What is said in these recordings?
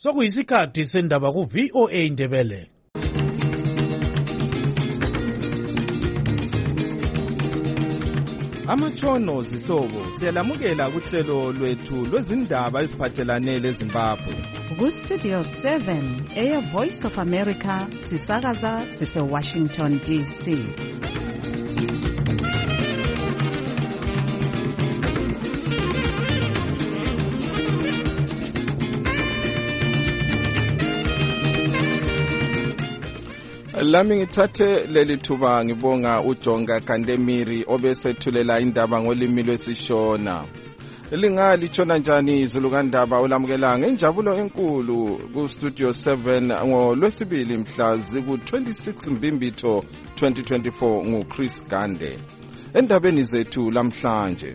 Sokuyisikhathi sendaba ku VOA Indebele. Amatshono zihlobo siyalamukela kuhlelo lwethu lwezindaba eziphathelane leZimbabwe. Ku Studio 7 Air Voice of America sisakaza sise Washington DC. Lami ngithathe leli thuba ngibonga uJonga Kandemiri obesethulela indaba ngolimi lwesiShona. Lingalishona njani izulu kaNdaba ulamukela ngenjabulo enkulu ku Studio 7 ngoLwesibili mhla ziku-26 Mbimbitho 2024 nguChris Gande. Endabeni zethu lamhlanje,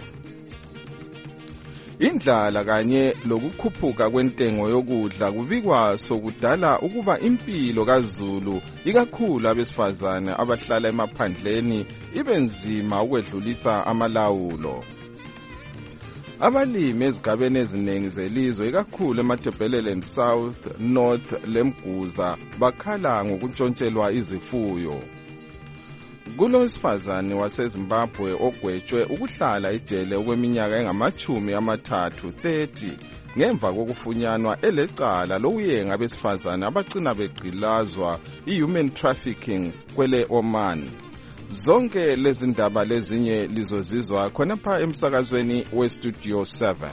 indlala kanye lokukhuphuka kwentengo yokudla kubikwa sokudala ukuba impilo kaZulu ikakhulu abesifazane abahlala emaphandleni ibe nzima ukwedlulisa amalawulo. Abalimi ezigabeni eziningi zelizwe ikakhulu eMatebeleland South, North leMguza bakhala ngokuntshontshelwa izifuyo. Kulowesifazane waseZimbabwe ogwetshwe ukuhlala ejele okweminyaka engama-30 ngemva kokufunyanwa elecala lokuyenga abesifazane abagcina begqilazwa i-human trafficking kwele Oman. Zonke lezi ndaba lezinye lizozizwa khonapha emsakazweni weStudio 7.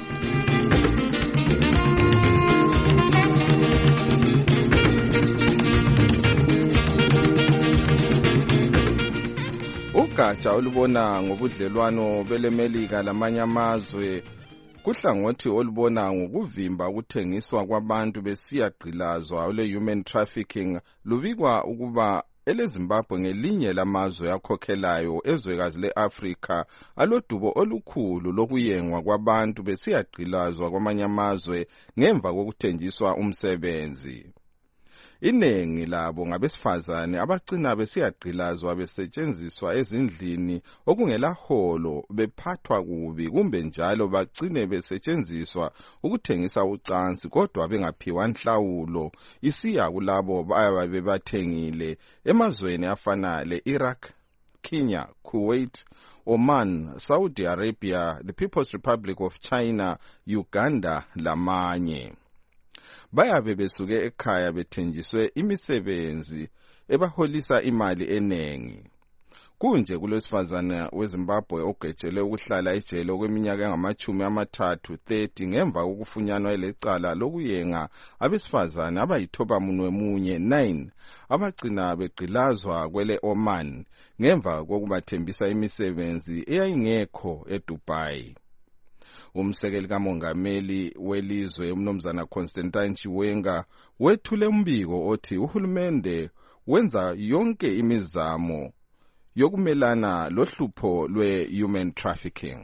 Ugatsha olubona ngobudlelwano beleMelika lamanye amazwe kuhlangothi olubona ngokuvimba ukuthengiswa kwabantu besiyagqilazwa ole-human trafficking lubikwa ukuba eleZimbabwe ngelinye lamazwe akhokhelayo ezwekazi le-Afrika alodubo olukhulu lokuyengwa kwabantu besiyagqilazwa kwamanye amazwe ngemva kokuthenjiswa umsebenzi. Iningi labo ngabesifazane abagcina besiyagqilazwa besetshenziswa ezindlini okungelaholo, bephathwa kubi kumbe njalo bagcine besetshenziswa ukuthengisa ucansi kodwa bengaphiwa inhlawulo isiya kulabo ababe bathengile emazweni afana le-Iraq, Kenya, Kuwait, Oman, Saudi Arabia, the People's Republic of China, Uganda lamanye. Bayabe besuke ekhaya bethenjiswe imisebenzi ebaholisa imali enengi. Kunje kulowesifazane weZimbabwe ogwetshelwe ukuhlala ejele okweminyaka engama-30 ngemva kokufunyanwa elecala lokuyenga abesifazane abayithobamunwemunye 9 abagcina begqilazwa kwele Oman ngemva kokubathembisa imisebenzi eyayingekho eDubai. Umsekeli kamongameli welizwe umnumzana Constantine Chiwenga wethule umbiko othi uhulumende wenza yonke imizamo yokumelana lohlupho lwe-human trafficking.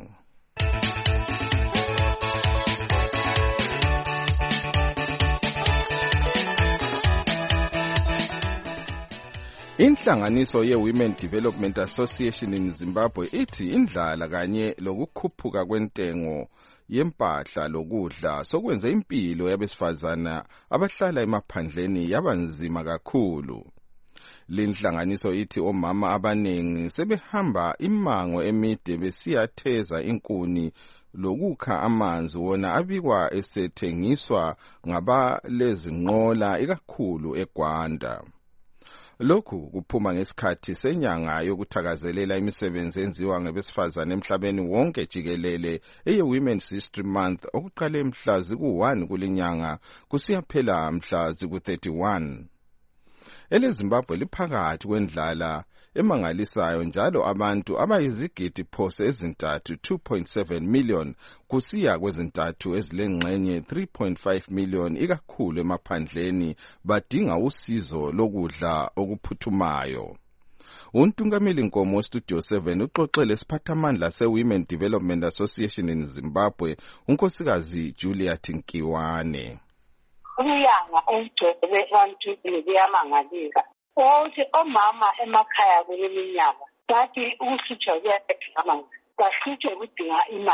Inhlanganiso ye-Women Development Association in Zimbabwe ithi indlala kanye lokukhuphuka kwentengo yempahla lokudla sokwenza impilo yabesifazana abahlala emaphandleni yabanzima kakhulu. Linhlanganiso ithi omama abaningi sebehamba imango emide besiyatheza inkuni lokukha amanzi wona abikwa esethengiswa ngabalezinqola ikakhulu eGwanda. Lokhu kuphuma ngesikhathi senyanga yokuthakazelela imisebenzi enziwa ngabesifazane emhlabeni wonke jikelele eye-Women's History Month okuqale mhla ziku-1 kulinyanga kusiyaphela mhla ziku-31. EleZimbabwe liphakathi kwendlala emangalisayo njalo abantu abayizigidi phose ezintathu 2.7 million kusiya kwezintathu ezilengxenye 3.5 million ikakhulu emaphandleni badinga usizo lokudla okuphuthumayo. Untungameli Nkomo Studio 7 uxoxele isiphathamandla se-Women Development Association in Zimbabwe unkosikazi Juliet Nkiwane. Umyanga ogcwele abantu kuyamangalika. Ukuthi omama emakhaya kuleminyaka bathi ukuhlutshwa kuyaphela amanzi, bahlutshwe kudinga imali.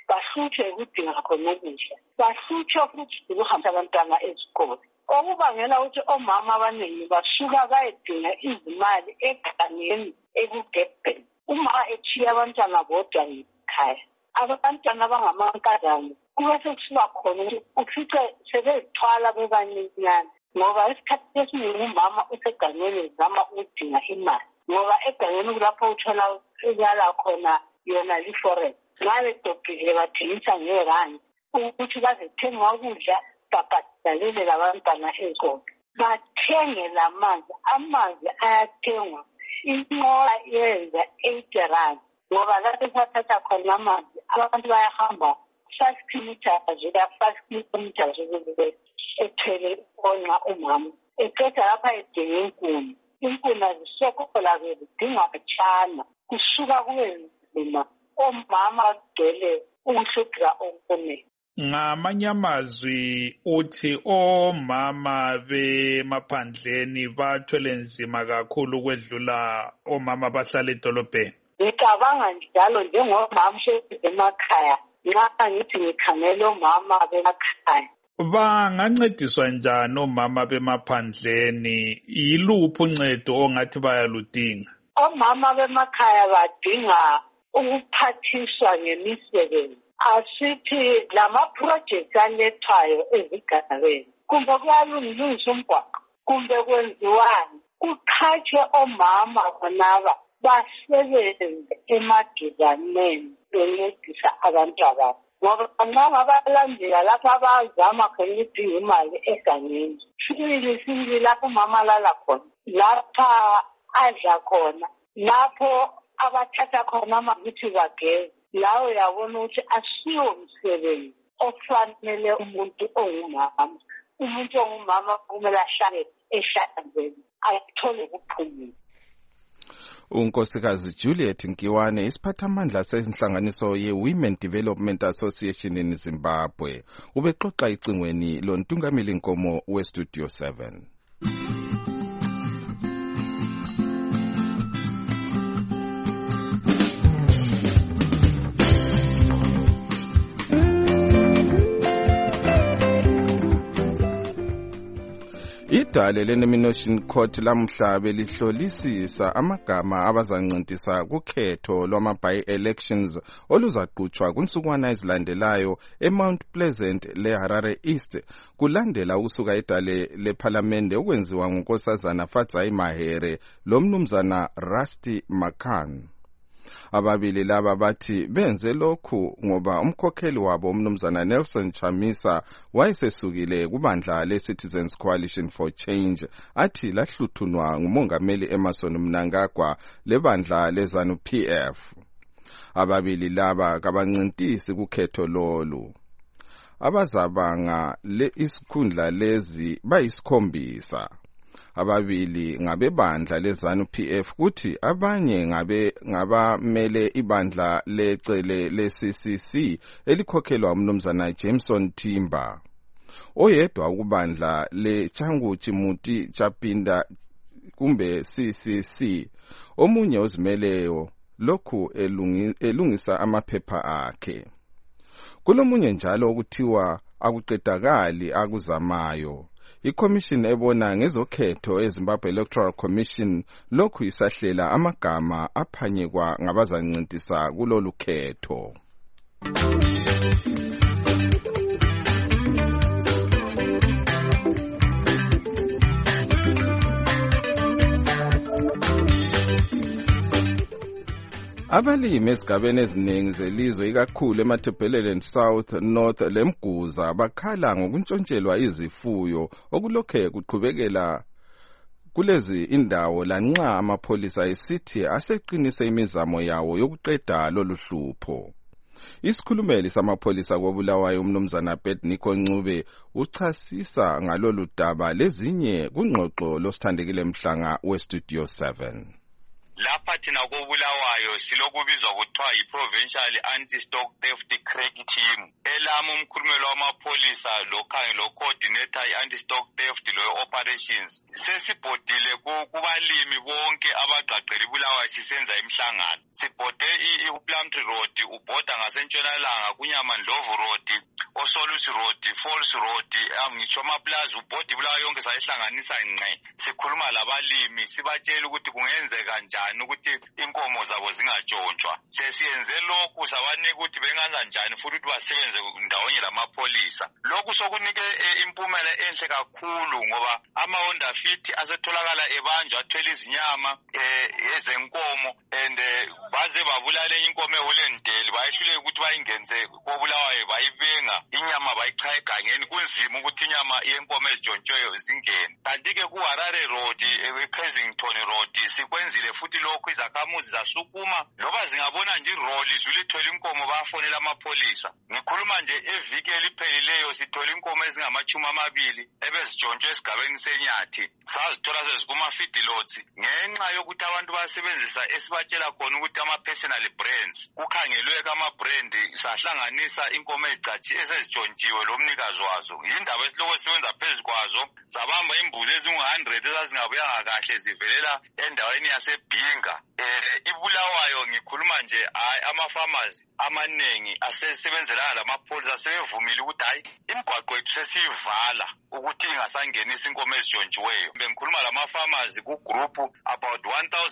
bahlutshwe ukudinga khona ukudla, bahlutshwe futhi ukuhambisa abantwana ezikole. Okubangela ukuthi omama abaningi basuka bayedinga izimali egangeni ekugebheni. Uma echiya abantwana bodwa ekhaya, abantwana abangamankazana kube sekusuka khona ukuthi ufice sebezithwala bebancinyane, ngoba isikhathi esiningi umama usegangeni ezama ukudinga imali, ngoba egangeni kulapho uthola uyala khona yona li-forest. Ngabe dobhile bathengisa ngerandi ukuthi bazethenga ukudla babhadalele labantwana ezikole. Bathenge amanzi ayathengwa. Inqola yenza 80 rand, ngoba lapho sathatha khona amanzi abantu bayahamba 5 kilometers ila 5 kilometers ukuze ethele onqa umama. Eqeda lapha edinga inkuni azisokola zidinga bachana kusuka kuwenzima omama agcwele ukuhlupheka okuningi. Ngamanye amazwi uthi omama bemaphandleni bathwele nzima kakhulu ukwedlula omama abahlala edolobheni. Ngicabanga njalo njengomama emakhaya, nxa ngithi ngikhangela omama bemakhaya. Bangancediswa njani omama bemaphandleni? Yiluphi uncedo ongathi bayaludinga? Omama bemakhaya badinga ukuphathiswa ngemisebenzi. Asithi lama-project alethwayo ezigabeni, kumbe kuyalungiswa umgwaqo, kumbe kwenziwani, kuqhatshwe omama bonaba basebenze emaduzaneni bencedisa abantu ababo. Ngoba nxa ngabalandela lapho abazama khona ukudinga imali egangeni, sibili lapho umama alala khona, lapha adla khona, lapho abathatha khona amavithi bageze, lawo yabona ukuthi asiyo umsebenzi ofanele umuntu ongumama. Umuntu ongumama kumele ahlale ehlanzekile, athole ukuphumula. uNkosikazi Juliet Nkiwane isiphathamandla senhlanganiso ye-Women Development Association in Zimbabwe ubexoxa icingweni loNtungameli Nkomo weStudio 7. Idale le-Nomination Court lamhla belihlolisisa amagama abazancintisa kukhetho lwama-by-elections oluzaqhutshwa kunsukwana ezilandelayo eMount Pleasant leHarare East kulandela ukusuka idale lephalamende okwenziwa ngunkosazana Fadzai Mahere lomnumzana Rusty Makan. Ababili laba bathi benze lokhu ngoba umkhokheli wabo umnumzana Nelson Chamisa wayesesukile kubandla le-Citizens Coalition for Change athi lahluthunwa ngumongameli Emmerson Mnangagwa lebandla leZANU-PF. Ababili laba kabancintisi kukhetho lolu. Abazabanga isikhundla lezi bayisikhombisa. Ababili ngabebandla leZANU-PF kuthi abanye ngabamele ibandla lecele le-CCC elikhokhelwa umnumzana Jameson Timber. Oyedwa ukubandla leChanguchi Muti Chapinda kumbe CCC. Omunye ozimeleyo lokhu elungisa amaphepha akhe. Kulomunye njalo okuthiwa akuqedakali akuzamayo. ICommission ebona ngezokhetho eZimbabwe Electoral Commission lokhu isahlela amagama aphanyekwa ngabazancintisa kulolu khetho. Abalimi ezigabeni eziningi zelizwe ikakhulu eMatabeleland South, North leMguza bakhala ngokuntshontshelwa izifuyo okulokhe kuqhubekela kulezi indawo lanxa amapholisa esithi aseqinise imizamo yawo yokuqeda lolu hlupho. Isikhulumeli samapholisa koBulawayo umnumzana Bedniko Ncube uchasisa ngalolu daba lezinye kungxoxo losithandekile Mhlanga weStudio 7. lapha thina koBulawayo silokubizwa kuthiwa yi-Provincial Anti-Stock Theft Crack Team. Elami umkhulumeli wamapolisa lo coordinator i-anti-stock theft lo-operations. Sesibhodile kubalimi bonke abagqagqela iBulawayo sisenza imhlangano. Sibhode i-Plumtree Road, ubhoda ngasentshonalanga, kuNyamandlovu Road, oSolusi Road, Falls Road, ngitsho amaplaza, ubhodi iBulawayo yonke sayihlanganisa ngqe. Sikhuluma labalimi sibatshela ukuthi kungenzeka njani ukuthi inkomo zabo zingatshontshwa. Sesiyenze lokhu sabanika ukuthi bengenza njani futhi ukuthi basebenze ndawonye lamapolisa. Lokhu sokunike impumela enhle kakhulu ngoba ama-Honda Fit asetholakala ebanjwa athwele izinyama ezenkomo and baze babulala inkomo eHollandale bayihluleka ukuthi bayingenze koBulawayo bayibenga inyama bayichaya egangeni. Kunzima ukuthi inyama yenkomo ezintshontshiweyo zingene. Kanti-ke ku-Harare Road, eKensington Road sikwenzile futhi lokhu izakhamuzi zasukuma loba zingabona nje iroli izulithwele inkomo bayafonela amapolisa. Ngikhuluma nje eviki eliphelileyo sithola inkomo ezingama-20 ebezintshontshiwe esigabeni seNyathi. Sazithola sezikuma-feedlots ngenxa yokuthi abantu basebenzisa esibatshela khona ukuthi ama-personal brands. Kukhangelwe ama-brand sahlanganisa inkomo ezizintshontshiwe lomnikazi wazo. Yindaba esiloko sisebenza phezu kwazo. Sabamba imbuzi ezingu-100 ezazingabuyanga kahle zivelela endaweni yaseBhinga. iBulawayo ngikhuluma nje ama-farmers amaningi asesebenzelana lamapolisa sebevumile ukuthi hayi imigwaqo yethu sesiyivala ukuthi ingasangenisa inkomo ezintshontshiweyo. Bengikhuluma lama-farmers ku-group about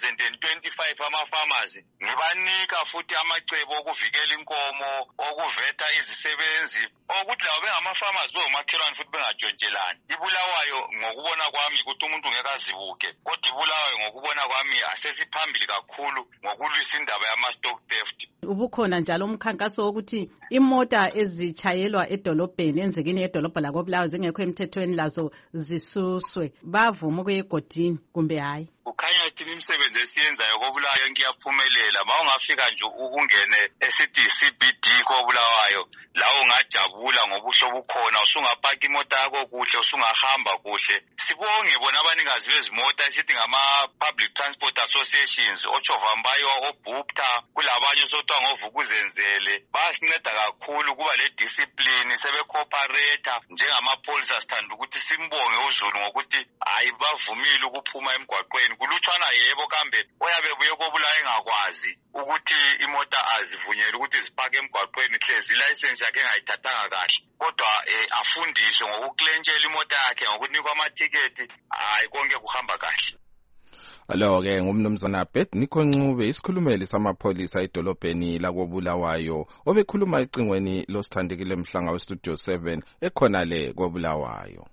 1025 ama-farmers. Ngibanika futhi amacebo okuvikela inkomo, okuveta izisebenzi, ukuthi labo bengama-farmers bengomakhelwane futhi bengatshontshelani. iBulawayo ngokubona kwami ukuthi umuntu ngeke azibuke, kodwa iBulawayo ngokubona kwami asesiphambili kakhulu ngokulwisa indaba yama-stock theft. Ubukhona njalo umkhankaso wokuthi imota ezitshayelwa edolobheni enzekini yedolobha lakoBulawayo zingekho emthethweni lazo zisuswe. Bavuma ukuya egodini kumbe hayi? Kukhanya thina imisebenzi esiyenzayo koBulawayo ngiyaphumelela. Ma ungafika nje ukungene esithi CBD koBulawayo la ungajabula ngoba uhlobo ukhona, usungapaka imota yakho kuhle, usungahamba kuhle. Sibonge bona abanikazi bezimota esithi ngama-Public Transport Associations, oChovambayo, oBupta, kulabanye sotwa ngoVukuzenzele. Bayasinceda kakhulu kuba le discipline, sebe-cooperate njengamapolisa. Sithanda ukuthi simbonge uZulu ngokuthi hayi bavumile ukuphuma emgwaqweni. Kulutshwana yebo kambe oyabe buye koBulawayo engakwazi ukuthi imota azivunyelwe ukuthi zipake emgwaqweni hlezi license yakhe engayithathanga kahle, kodwa afundiswe ngokuklenshela imota yakhe ngokunikwa amatiketi, hayi konke kuhamba kahle. Alo-ke ngumnumzana Bethnico Ncube, isikhulumeli samapholisa edolobheni lakoBulawayo, obekhuluma ecingweni losithandekile mhlanga weStudio 7 ekhona le koBulawayo.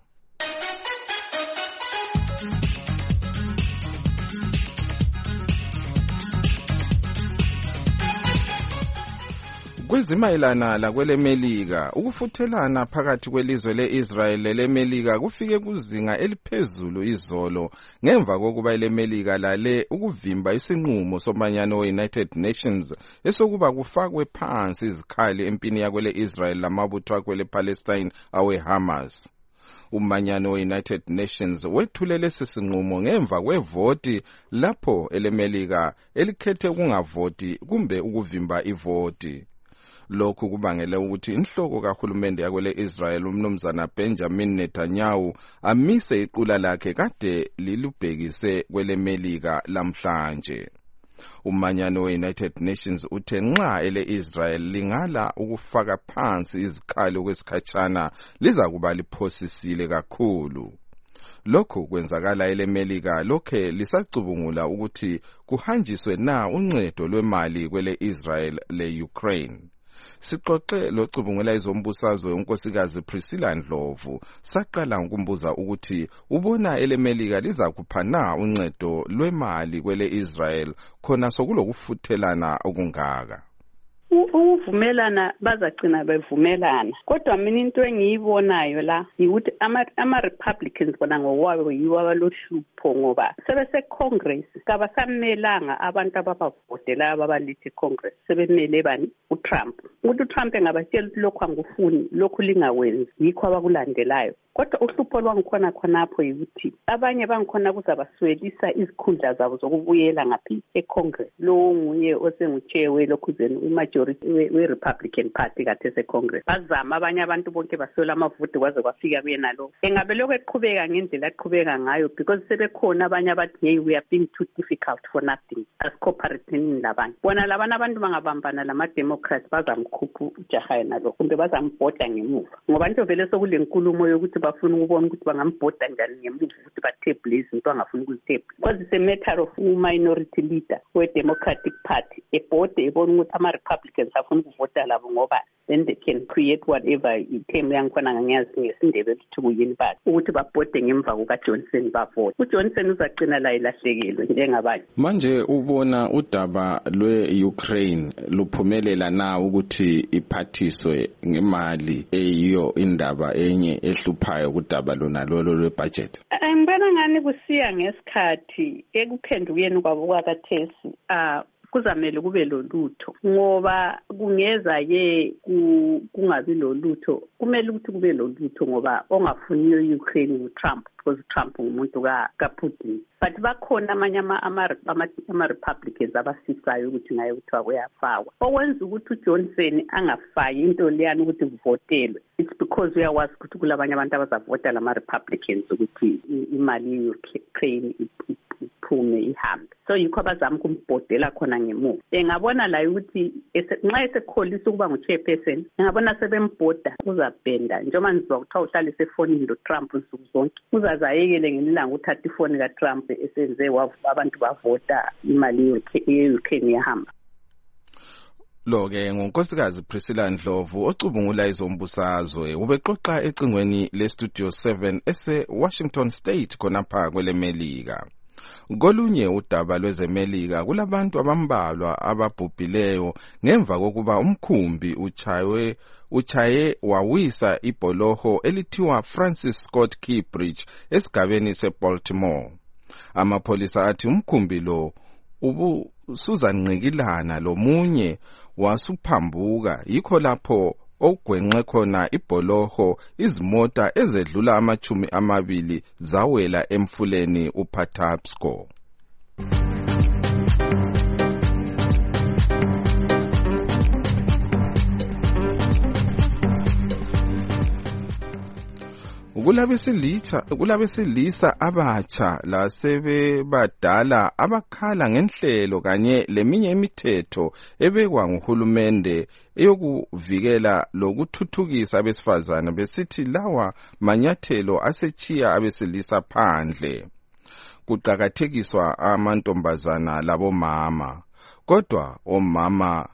Kwezimayelana lakwelemelika, ukufuthelana phakathi kwelizwe le-Israel lelemelika kufike kuzinga eliphezulu izolo ngemva kokuba ilemelika lale ukuvimba isinqumo somanyano we-United Nations esokuba kufakwe phansi izikhali empini yakwele-Israel lamabutho akwele-Palestine awe-Hamas. Umanyano we-United Nations wethule lesi sinqumo ngemva kwevoti lapho elemelika elikhethe ukungavoti kumbe ukuvimba ivoti. Lokhu kubangele ukuthi inhloko kahulumende yakwele-Israel umnumzana Benjamin Netanyahu amise iqula lakhe kade lilubhekise kwelemelika lamhlanje. Umanyano we-United Nations uthe nxa ele-Israel lingala ukufaka phansi izikhali okwesikhatshana liza kuba liphosisile kakhulu. Lokhu kwenzakala elemelika lokhe lisacubungula ukuthi kuhanjiswe na uncedo lwemali kwele-Israel le-Ukraine. Sixoxe locubungula izombusazwe unkosikazi Priscilla Ndlovu, saqala ngokumbuza ukuthi ubona elemelika liza kupha na uncedo lwemali kwele-Israel khona sokulokufuthelana okungaka. uvumelana bazagcina bevumelana kodwa mina into engiyibonayo la ukuthi ama-Republicans bona ngokwabo yiwo abalohlupho ngoba sebese Congress kabasamelanga abantu ababavotela ababalithi Congress sebemele bani uTrump ukuthi uTrump engabatshela ukuthi lokhu angufuni lokhu lingakwenzi yikho abakulandelayo kodwa uhlupho lwangikhona khonapho yikuthi abanye bangikhona kuzabaswelisa izikhundla zabo zokubuyela ngaphi eCongress lo nguye osenguchair welokhuzeni umajority we-Republican Party kathe seCongress bazama abanye abantu bonke baswela amavoti kwaze kwafika kuyena lo engabe lokho eqhubeka ngendlela eqhubeka ngayo because sebekhona abanye abathi hey we are being too difficult for nothing as cooperating labanye bona labana abantu bangabambana lama-Democrats bazamkhupha ujaha yena lo kumbe bazambhoda ngemuva ngoba nto vele sokule nkulumo yokuthi bafuna ukubona ukuthi bangambhoda njani ngemuva ukuthi bathebule izinto angafuni ukuzithebula because it's a matter of minority leader we-Democratic Party ebhode ebona ukuthi ama-Republicans afuna ukuvota labo ngoba then they can create whatever ithemu yangikhona ngangiyazi ngesindebele ukuthi kuyini bathi ukuthi babhode ngemva kukaJohnson bavote uJohnson uzagcina la ilahlekelwe njengabanye manje ubona udaba lwe-Ukraine luphumelela na ukuthi iphathiswe ngemali eyiyo indaba enye ehluphayo kudaba lona lolo lwebudget ngibona ngani kusiya ngesikhathi ekuphendukeni kwabo kwakathesi kuzamele kube lolutho ngoba kungeza ke kungabi lolutho kumele ukuthi kube lolutho ngoba ongafuniyo Ukraine uTrump because Trump umuntu kaPutin but bakhona amanye ama-Republicans abasisayo ukuthi ngaye kuthiwa kuyafakwa okwenza ukuthi uJohnson angafaki into leyani ukuthi kuvotelwe it's because uyawazi ukuthi kulabanye abantu abazavota lama-Republicans ukuthi imali ye-Ukraine iphume ihambe so yikho abazama ukumbhodela khona ngemuva engabona la ukuthi nxa esekholisa ukuba ngu-chairperson engabona sebembhoda uzabhenda njengoba nizwa kuthiwa uhlale efonini loTrump nsuku zonke uzazayekele ngelilanga uthatha ifoni kaTrump esenze abantu bavota imali ye-Ukraine yahamba Lo-ke ngunkosikazi Priscilla Ndlovu ocubungula izombusazwe ubexoxa ecingweni le-Studio 7 ese-Washington State khonapha kwelemelika. Kolunye udaba lwezemelika kulabantu abambalwa ababhubhileyo ngemva kokuba umkhumbi uchaye wawisa ibholoho elithiwa Francis Scott Key Bridge esigabeni seBaltimore. Amapholisa athi umkhumbi lo ubusuzanqikilana lomunye wasuphambuka yikho lapho ogwenxe khona ibholoho izimota ezedlula 20 zawela emfuleni uPatapsco. Kulabesilisa abatsha lasebebadala abakhala ngenhlelo kanye leminye imithetho ebekwa nguhulumende eyokuvikela lokuthuthukisa abesifazana besithi lawa manyathelo asechiya abesilisa phandle. Kuqakathekiswa amantombazana labomama kodwa omama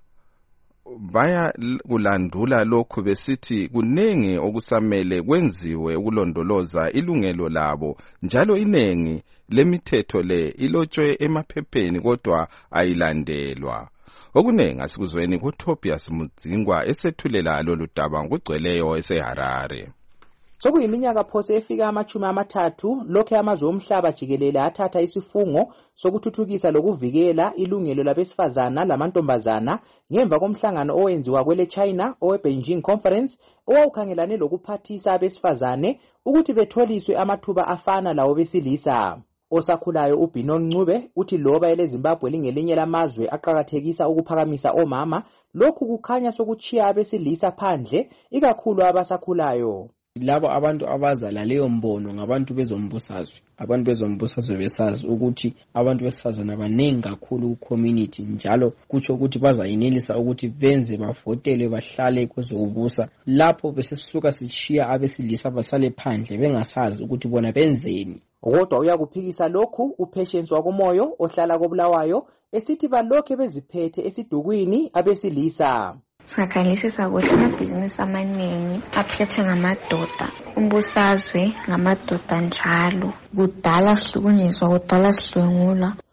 baya kulandula lokhu besithi kunengi okusamele kwenziwe ukulondoloza ilungelo labo njalo inengi lemithetho le ilotshwe emaphepheni kodwa ayilandelwa. Okunengi asikuzweni kuTobias Mudzingwa esethulela lolu daba ngugcweleyo eseHarare. Sokuyiminyaka phose efika 30 lokho amazwe omhlaba jikelele athatha isifungo sokuthuthukisa lokuvikela ilungelo labesifazana lamantombazana ngemva komhlangano owenziwa kwele China oweBeijing Conference owawukhangelane lokuphathisa abesifazane ukuthi betholiswe amathuba afana lawo besilisa. Osakhulayo uBinon Ncube uthi loba eleZimbabwe lingelinye lamazwe aqhakathekisa ukuphakamisa omama lokhu kukhanya sokuchiya abesilisa phandle ikakhulu abasakhulayo. Labo abantu abazala leyo mbono ngabantu bezombusazwe. Abantu bezombusazwe besazi ukuthi abantu besifazana banengi kakhulu ku-community njalo kutsho ukuthi bazayinelisa ukuthi benze bavotele bahlale kwezokubusa. Lapho besisuka sichiya abesilisa basale phandle bengasazi ukuthi bona benzeni. Kodwa uyakuphikisa lokhu uPatience wakumoyo ohlala koBulawayo esithi balokhe beziphethe esidukwini abesilisa. Singakhangelisisa ukuthi amabhizinisi amaningi aphethe ngamadoda, umbusazwe ngamadoda njalo. Kudala sihlukunyezwa, kudala sidlwengulwa.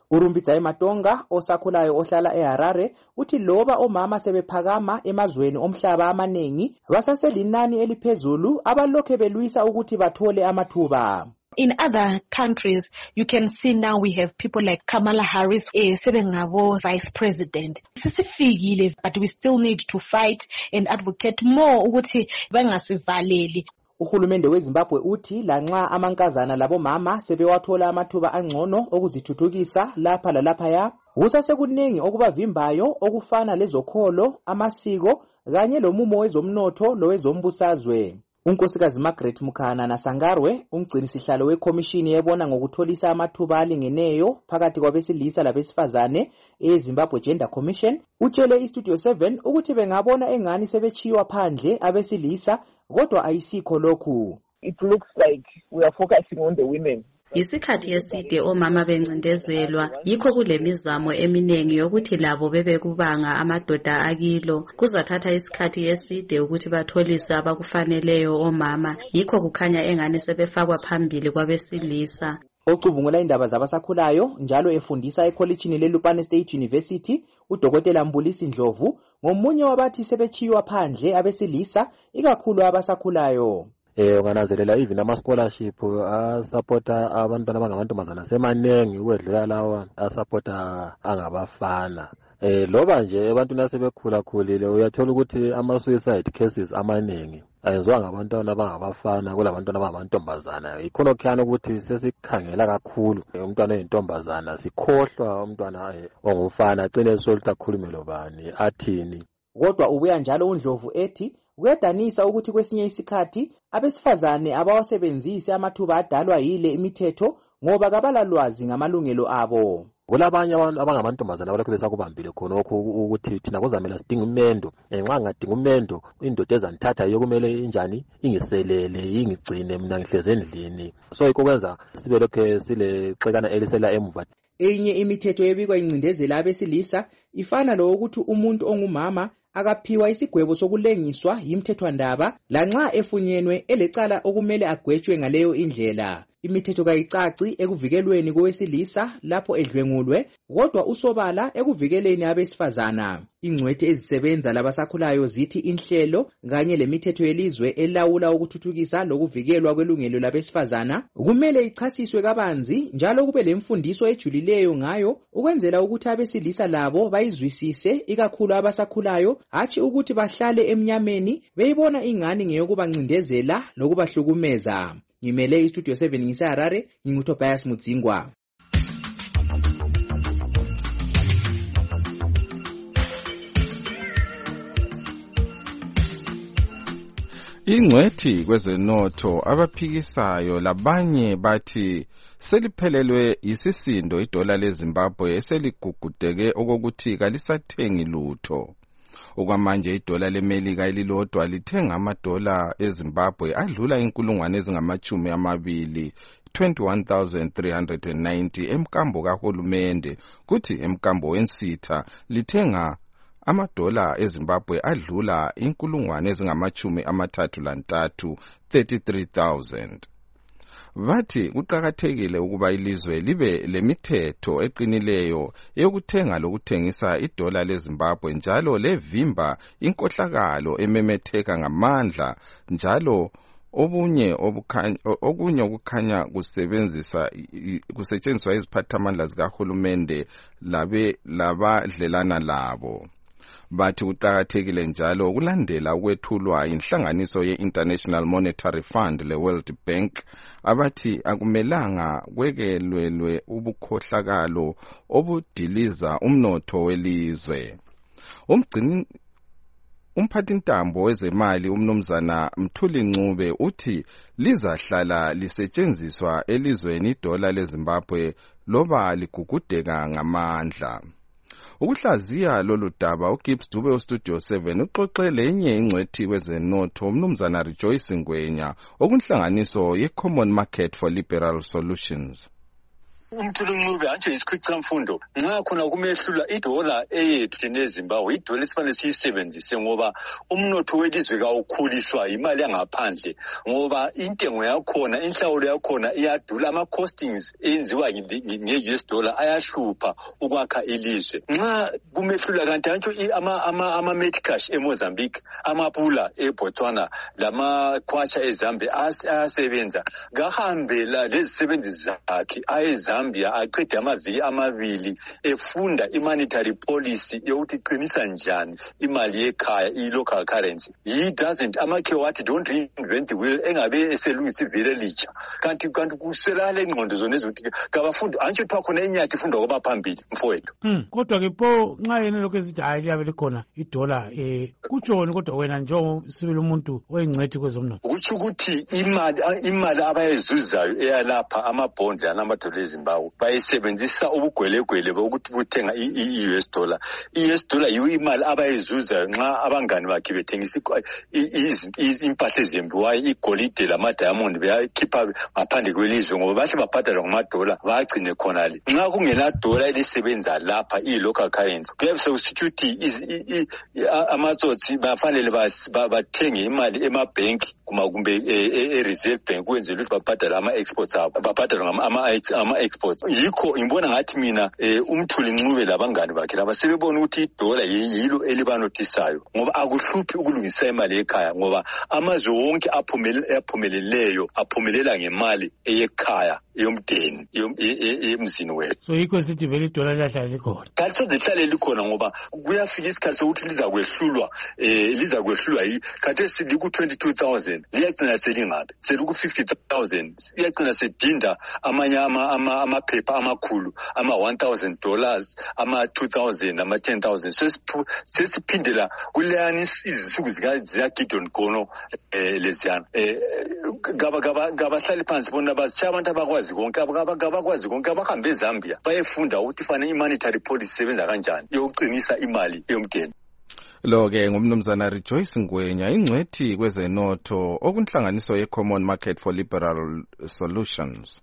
uRumbidzayi Matonga osakhulayo ohlala eHarare uthi loba omama sebephakama emazweni omhlaba amaningi basaselinani eliphezulu abalokhe belwisa ukuthi bathole amathuba. In other countries, you can see now we have people like Kamala Harris, sebengabo vice president. Sesifikile, but we still need to fight and advocate more ukuthi bangasivaleli. Uhulumende weZimbabwe uthi lanxa amankazana labomama sebewathola amathuba angcono okuzithuthukisa lapha lalaphaya, kusasekuningi okubavimbayo okufana lezokholo, amasiko kanye lomumo wezomnotho lowezombusazwe. Unkosikazi Margaret Mukhanana Sangarwe, umgcinisihlalo wekhomishini yebona ngokutholisa amathuba alingeneyo phakathi kwabesilisa labesifazane eZimbabwe Gender Commission, utshele iStudio 7 ukuthi bengabona engani sebechiywa phandle abesilisa kodwa ayisikho lokhu. It looks like we are focusing on the women. Isikhathi eside omama bencindezelwa, yikho kulemizamo eminengi yokuthi labo bebekubanga amadoda akilo. Kuzathatha isikhathi eside ukuthi batholise abakufaneleyo omama, yikho kukhanya engani sebefakwa phambili kwabesilisa. Ocubungula indaba zabasakhulayo njalo efundisa ekholejini leLupane State University, uDokotela Mbulisi Ndlovu ngomunye wabathi sebechiywa phandle abesilisa ikakhulu abasakhulayo. Ungananzelela even ama-scholarship asupporta abantwana abangamantombazana semanengi ukwedlula lawa asupporta angabafana. Loba nje abantu nasebekhulakhulile uyathola ukuthi ama-suicide cases amaningi ayenziwa ngabantwana abangabafana kulabantwana abangamantombazana. Ikhonokhiyana ukuthi sesikhangela kakhulu umntwana oyintombazana, sikhohlwa umntwana ongumfana agcine solita khulume lobani athini. Kodwa ubuya njalo uNdlovu ethi kuyadanisa ukuthi kwesinye isikhathi abesifazane abawasebenzisi amathuba adalwa yile imithetho ngoba kabalalwazi ngamalungelo abo. Kulabanye abantu abangamantombazana abalokhu besakubambile khonokho ukuthi thina kuzamela sidinga umendo. Nxa ngadinga umendo indoda ezanithatha yokumele injani ingiselele ingigcine mina ngihleze endlini. So ikokwenza sibe lokho sile xekana elisela emuva. Enye imithetho ebikwa incindezela abesilisa ifana lo ukuthi umuntu ongumama akaphiwa isigwebo sokulengiswa yimthethwandaba lanxa efunyenwe elecala okumele agwetshwe ngaleyo indlela. Imithetho kayicaci ekuvikelweni kowesilisa lapho edlwengulwe, kodwa usobala ekuvikeleni abesifazana. Ingcwethe ezisebenza labasakhulayo zithi inhlelo kanye lemithetho yelizwe elawula ukuthuthukisa lokuvikelwa kwelungelo labesifazana kumele ichasiswe kabanzi njalo kube lemfundiso ejulileyo ngayo ukwenzela ukuthi abesilisa labo bayizwisise ikakhulu abasakhulayo, hatshi ukuthi bahlale emnyameni beyibona ingani ngeyokubancindezela lokubahlukumeza. Ngimele iStudio 7 ngiseHarare, nginguTobias Mudzingwa. Ingcwethi kwezenotho abaphikisayo labanye bathi seliphelelwe isisindo idola leZimbabwe eseligugudeke okokuthi kalisathengi lutho. Okwamanje idola leMelika elilodwa lithenga amadola eZimbabwe adlula inkulungwane ezingama-20, 21,390 emkambo kahulumende, kuthi emkambo wensitha lithenga amadola eZimbabwe adlula inkulungwane ezingama-33, 33,000. Bathi kuqakathekile ukuba ilizwe libe lemithetho eqinileyo yokuthenga lokuthengisa idola leZimbabwe njalo levimba inkohlakalo ememetheka ngamandla njalo okunye okukhanya kusetshenziswa iziphathamandla zikahulumende labadlelana labo. Bathi kuqakathekile njalo ukulandela ukwethulwa inhlanganiso ye-International Monetary Fund le-World Bank abathi akumelanga kwekelelwe ubukhohlakalo obudiliza umnotho welizwe. Umphathintambo wezemali umnumzana Mthuli Ncube uthi lizahlala lisetshenziswa elizweni idola leZimbabwe loba ligugudeka ngamandla. Ukuhlaziya lolu daba uGibbs Dube weStudio 7 uxoxe lenye ingcwethi kwezenotho umnumzana Rejoice Ngwenya okunhlanganiso ye-Common Market for Liberal Solutions. uMthuluncube anje isikhwicamfundo nxa khona kumehlula idola eyethu thina eZimbabwe idola esifanele siyisebenzise ngoba umnotho welizwe kawukhuliswa imali yangaphandle ngoba intengo yakhona inhlawulo yakhona iyadula ama-costings enziwa nge-US dollar ayahlupha ukwakha ilizwe nxa kumehlula kanti antsho ama-medicash eMozambique amapula eBotswana lama-kwacha eZambia ayasebenza ngahambela lezisebenzi zakhe ayeZambia aqede amaviki amabili efunda i-monetary policy yokuthi qinisa njani imali yekhaya i-local currency. He doesn't amakhiwa wathi don't reinvent the wheel engabe eselungisa ivele litsha kanti kuswelakala ingqondo zona ezokuthi kabafundi antsho kuthiwa khona enyathi ifundwa kwabaphambili mfowethu. Kodwa ke pho nxa yena lokhu ezithi hayi liyabe likhona idola kutshoni kodwa wena njengosibili umuntu oyingcwethi kwezomnotho kutsho ukuthi imali abayizuzayo eyalapha amabhondi anamadola eZimbabwe bayisebenzisa ubugwelegwele bokuthi buthenga i-US dollar. I-US dollar yiyo imali abayizuzayo nxa abangani bakhe bethengisa impahla ezembiwayo igolide lamadiamond beyakhipha ngaphandle kwelizwe ngoba bahle babhadalwa ngamadola bagcine khonale. Nxa kungela dola elisebenza lapha i-local currency kuyabe sekusithi ukuthi amatsotsi bafanele bathenge imali emabhenki kumbe e-reserve bank kwenzela ukuthi babhadala ama-exports abo babhadalwa ama-exports. Yikho ngibona ngathi mina uMthuluncube labangani bakhe laba sebebona ukuthi idola yilo elibanothisayo ngoba akuhluphi ukulungisa imali ekhaya ngoba amazwe wonke aphumeleleyo aphumelela ngemali eyekhaya yomdeni emzini wethu. So yikho sithi vele idola liyahlala likhona. Kanti sozihlale likhona ngoba kuyafika isikhathi sokuthi lizakwehlulwa khathesi liku-22,000 liyagcina selingabe seliku-50,000 liyagcina sedinda amanye amaphepha amakhulu ama-$1,000 ama-2,000 ama-10,000 sesiphindela kuleyani izisuku zika-Gideon Gono leziyana ngabahlali phansi bona bazitsha abantu abakwazi konke abakwazi konke abahambe eZambia bayefunda ukuthi fanele i-monetary policy isebenza kanjani yokuqinisa imali yomdeni. Lo-ke ngumnumzana Rejoice Ngwenya ingcwethi kwezenotho okunhlanganiso ye-Common Market for Liberal Solutions.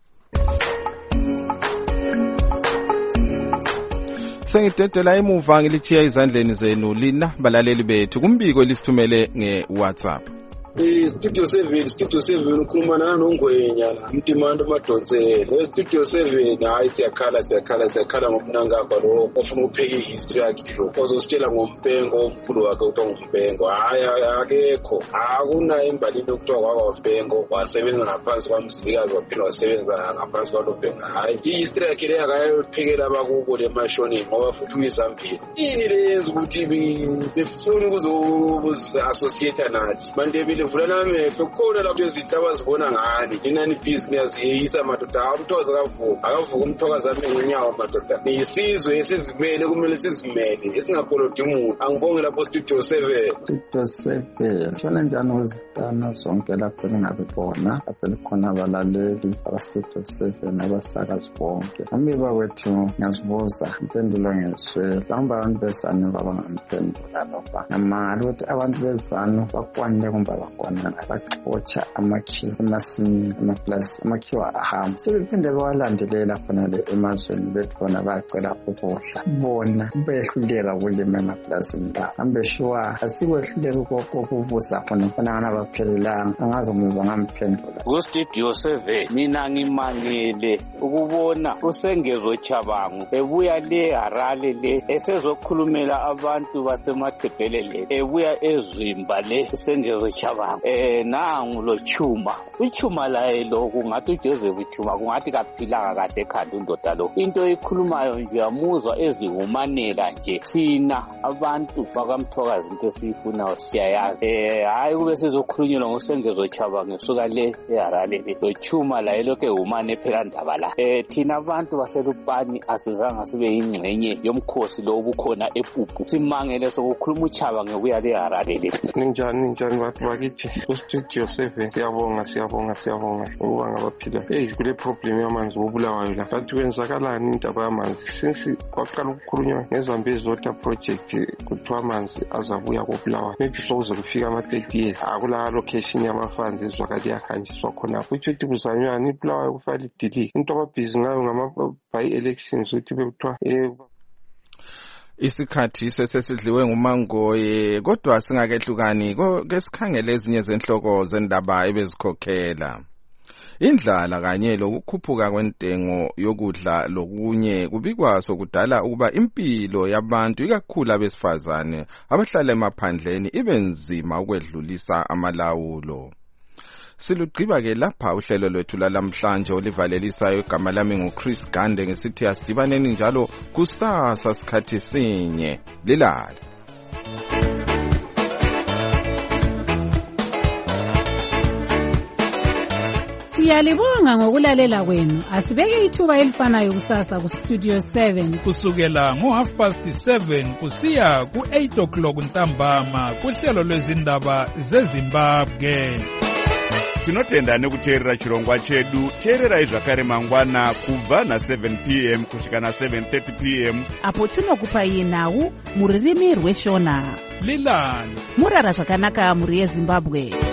Sengidedela emuva ngilithiya izandleni zenu lina balaleli bethu kumbiko lisithumele nge-WhatsApp. Studio 7 ukhulumana noNgwenya la Mtimando Madonsela. Studio 7 hayi siyakhala ngomnangagwa lo ofuna ukupheka ihistory yakhe lo ozositshela ngompengo omkhulu wakhe uthi ngumpengo hayi akekho akuna imbalini ukuthiwa kwakwampengo wasebenza ngaphansi kwamsikazi waphila wasebenza ngaphansi kwalompengo hayi ihistory yakhe le akayophekela abakubo lemashonini ngoba futhi uyiZambia ini lenza ukuthi befuna ukuzo-associate nathi manje vula namehlo khona lapho izinto abazibona ngani inani business yeyisa madoda umthokoza akavuka umthokoza amenyawo madoda niyisizwe esizimele kumele sizimele esingapoloti umuntu angibonge lapho Studio 7 shona njani uzitana zonke lapho engabe bona lapho likhona abalaleli aba-Studio 7 abasakazi bonke ami bakwethu ngiyazibuza impendulo ngeswela hamba abantu bezanu babangamphendula lokho ngamali ukuthi abantu bezanu bakwanele kumbe bakwana baxotsha amakhiwa emasimini amaplasi amakhiwa ahamba sebephinde bawalandelela khona le emazweni bethu bona bacela ukudla bona behluleka kulima emaplasini la hambe shuwa asikwehluleka kokubusa khona ngana baphelelanga angazi ukuthi bangamphendula ku-Studio 7 mina ngimangele ukubona uSengezo Chabangu ebuya le Harare le esezokhulumela abantu baseMathebhelele ebuya eZwimba le uSengezo Chabangu nangu lo Chuma uChuma laye lo kungathi uJoseph Chuma kungathi kaphilanga kahle ekhanda undoda lo into ekhulumayo nje yamuzwa ezihumanela nje thina abantu bakamthokazi into esiyifunayo siyayazi hayi kube sizokhulunyelwa ngoSengezo Chabangu ngesuka le eHarare le lo Chuma laye lokho ehumane phela ndaba la thina abantu baselupani asizange sibe yingcenye yomkhosi lo obukhona ePupu simangele sokukhuluma uChaba ngebuya le Harare le ninjani bantu bakithi bakithi ku-Studio 7 siyabonga ukuba ngabaphila kule problem yamanzi wobulawayo la kanti kwenzakalani indaba yamanzi since kwaqala ukukhulunywa ngezambezi water project kuthiwa amanzi azabuya kobulawayo maybe sokuze kufika ama-30 years akula location yamafanzi ezwakali yahanjiswa khonapho kutsho ukuthi kuzanywani ibulawayo kufanele idili into ababhizi ngayo ngama-by-elections ukuthi bekuthiwa isikhathi sesidliwe ngumangoye kodwa singakehlukani ke sikhangele ezinye zenhloko zendaba ebezikhokhela. Indlala kanye lokukhuphuka kwentengo yokudla lokunye kubikwa sokudala ukuba impilo yabantu ikakhulu abesifazane abahlala emaphandleni ibe nzima ukwedlulisa amalawulo. Silugqiba ke lapha uhlelo lwethu lalamhlanje olivalelisayo igama lami nguChris Gande ngesithi asidibaneni njalo kusasa sikhathi sinye lilala. Siyalibonga ngokulalela kwenu. Asibeke ithuba elifanayo kusasa kuStudio 7 kusukela ngo7:30 kusiya ku8:00 ntambama kuhlelo lwezindaba zeZimbabwe. Tinotenda nekuteerera chirongwa chedu. Teererai zvakare mangwana kubva na7 p.m. kusvika na7:30 p.m. apo tinokupai nhau muririmi rweshona. Lilani murara zvakanaka muri yeZimbabwe.